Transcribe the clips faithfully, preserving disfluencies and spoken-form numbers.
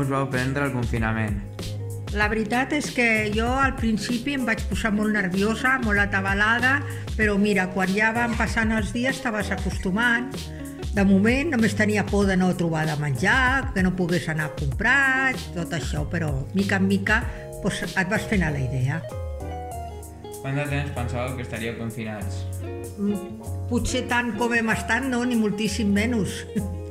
us vau prendre el confinament? La veritat és que jo al principi em vaig posar molt nerviosa, molt atabalada, però mira, quan ja van passant els dies estaves acostumant. De moment només tenia por de no trobar de menjar, que no pogués anar a comprar, tot això, però mica en mica doncs, et vas fent a la idea. Quant de temps pensàveu que estaríeu confinats? Potser tant com hem estat, no, ni moltíssim menys.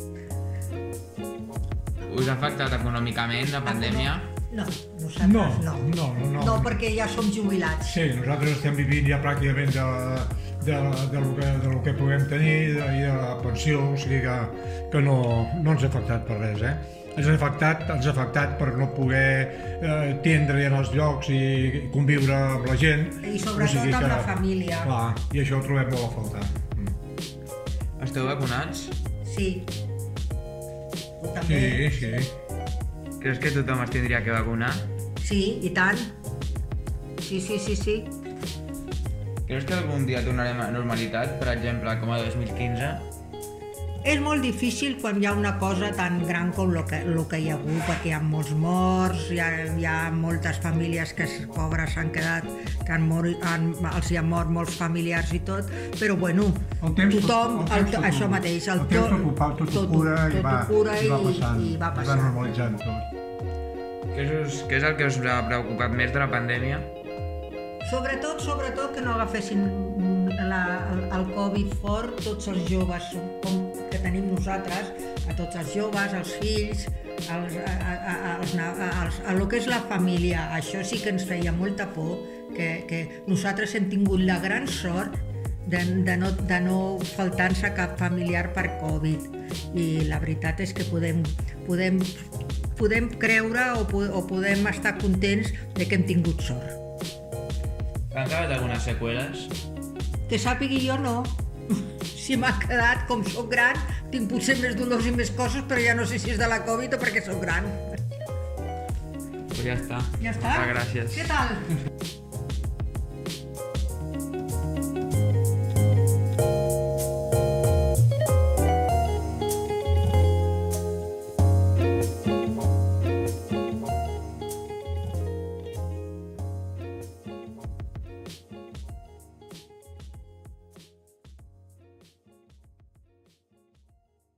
Us ha afectat econòmicament la pandèmia? No, nosaltres No, no. no, no, no. No, perquè ja som jubilats. Sí, nosaltres estem vivint ja pràcticament de, de, de, lo, que, de lo que puguem tenir i de, i de la pensió, o sigui que, que no, no ens ha afectat per res, eh? Ens ha afectat, ens ha afectat per no poder eh, tindre en els llocs i, i conviure amb la gent. I sobretot o sigui amb que, la família. Clar, i això ho trobem molt a faltar. Mm. Esteu vacunats? Sí. Tu també? Sí, sí. Creus que tothom es tindria que vacunar? Sí, i tant. Sí, sí, sí, sí. Creus que algun dia tornarem a normalitat, per exemple, com a dos mil quinze? És molt difícil quan hi ha una cosa tan gran com el que, lo que hi ha hagut, perquè hi ha molts morts, hi ha, hi ha moltes famílies que pobres s'han quedat, que han mort, han, els hi han mort molts familiars i tot, però bueno, El temps, tothom, el temps, el, això mateix, el, el temps ocupar tot, tot ho cura, tot, i, va, tot cura i va passant, i, i va es va passant. normalitzant tot. Què és, què és el que us ha preocupat més de la pandèmia? Sobretot, sobretot que no agafessin la, el, el Covid fort tots els joves com que tenim nosaltres, a tots els joves, els fills, els, a, a, a, als, als, a lo que és la família. Això sí que ens feia molta por, que, que nosaltres hem tingut la gran sort de, de no, de no faltar-nos cap familiar per Covid. I la veritat és que podem, podem, podem creure o, o podem estar contents de que hem tingut sort. Han quedat algunes seqüeles? Que sàpigui jo no. Si m'ha quedat, com soc gran, tinc potser més dolors i més coses, però ja no sé si és de la Covid o perquè soc gran. Pues ja està. Ja està? Moltes gràcies. Què tal?